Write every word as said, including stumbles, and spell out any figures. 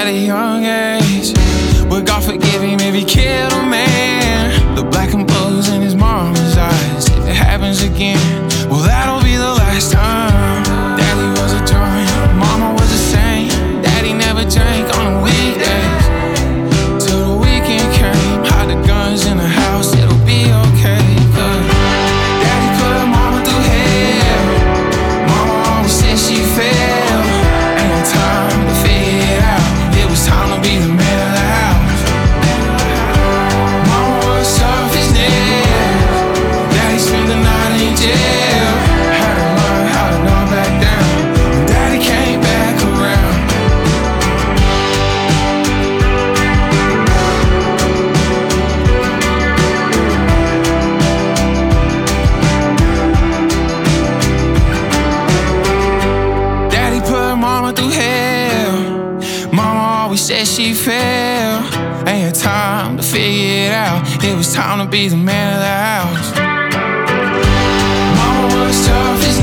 a young age. Would God forgive him if he killed a man? The black and blues in his mama's eyes. If it happens again, well, that'll be the last time. Daddy was a joint, mama was a saint. Daddy never drank on the weekdays. Till the weekend came, hide the guns in the house, it'll be okay. Cause Daddy put mama through hell. Mama always said she failed. Ain't no time to figure it out. It was time to be the man of the house. Mama was tough as nails. Daddy spent the night in jail. Had to learn how to knock back down. When Daddy came back around. Daddy put mama through hell. Mama always said she failed. Ain't had time to figure it out. It was time to be the man of the house. Mama was tough as